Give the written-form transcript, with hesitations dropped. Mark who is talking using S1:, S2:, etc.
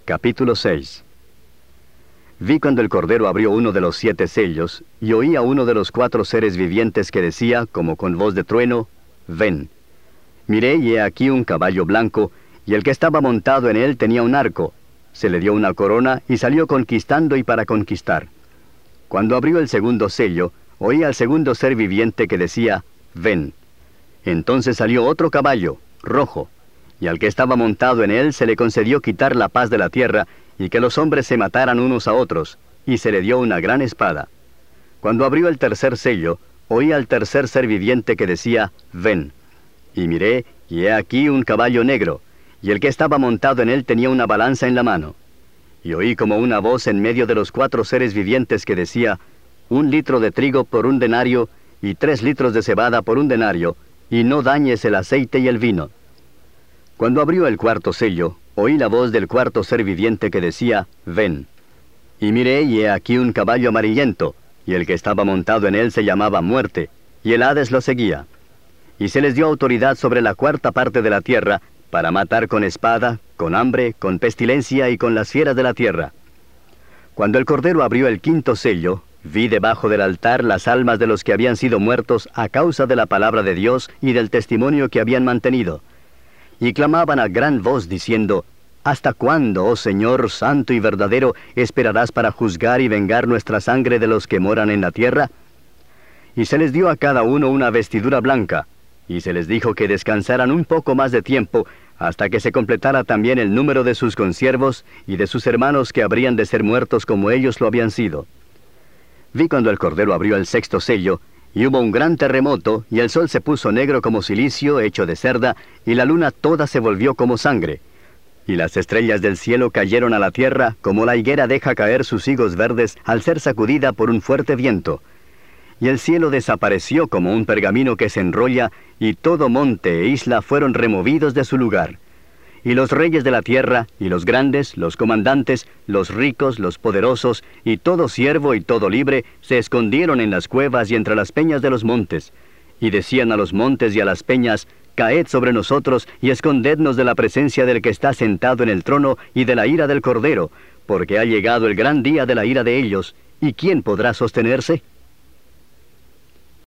S1: Capítulo 6. Vi cuando el Cordero abrió uno de los 7 sellos, y oí a uno de los 4 seres vivientes que decía, como con voz de trueno, «Ven». Miré, y he aquí un caballo blanco, y el que estaba montado en él tenía un arco. Se le dio una corona, y salió conquistando y para conquistar. Cuando abrió el segundo sello, oí al segundo ser viviente que decía, «Ven». Entonces salió otro caballo, rojo, y al que estaba montado en él se le concedió quitar la paz de la tierra, y que los hombres se mataran unos a otros, y se le dio una gran espada. Cuando abrió el tercer sello, oí al tercer ser viviente que decía, «Ven». Y miré, y he aquí un caballo negro, y el que estaba montado en él tenía una balanza en la mano. Y oí como una voz en medio de los 4 seres vivientes que decía, 1 litro de trigo por 1 denario, y 3 litros de cebada por 1 denario, y no dañes el aceite y el vino. Cuando abrió el cuarto sello, oí la voz del cuarto ser viviente que decía, «Ven». Y miré, y he aquí un caballo amarillento, y el que estaba montado en él se llamaba Muerte, y el Hades lo seguía. Y se les dio autoridad sobre la 4ª parte de la tierra, para matar con espada, con hambre, con pestilencia y con las fieras de la tierra. Cuando el Cordero abrió el 5º sello, vi debajo del altar las almas de los que habían sido muertos a causa de la palabra de Dios y del testimonio que habían mantenido. Y clamaban a gran voz diciendo, «¿Hasta cuándo, oh Señor, santo y verdadero, esperarás para juzgar y vengar nuestra sangre de los que moran en la tierra?» Y se les dio a cada uno una vestidura blanca, y se les dijo que descansaran un poco más de tiempo, hasta que se completara también el número de sus consiervos y de sus hermanos que habrían de ser muertos como ellos lo habían sido. Vi cuando el Cordero abrió el 6º sello, y hubo un gran terremoto, y el sol se puso negro como cilicio hecho de cerda, y la luna toda se volvió como sangre. Y las estrellas del cielo cayeron a la tierra, como la higuera deja caer sus higos verdes al ser sacudida por un fuerte viento. Y el cielo desapareció como un pergamino que se enrolla, y todo monte e isla fueron removidos de su lugar. Y los reyes de la tierra, y los grandes, los comandantes, los ricos, los poderosos, y todo siervo y todo libre, se escondieron en las cuevas y entre las peñas de los montes. Y decían a los montes y a las peñas, «Caed sobre nosotros, y escondednos de la presencia del que está sentado en el trono y de la ira del Cordero, porque ha llegado el gran día de la ira de ellos, ¿y quién podrá sostenerse?»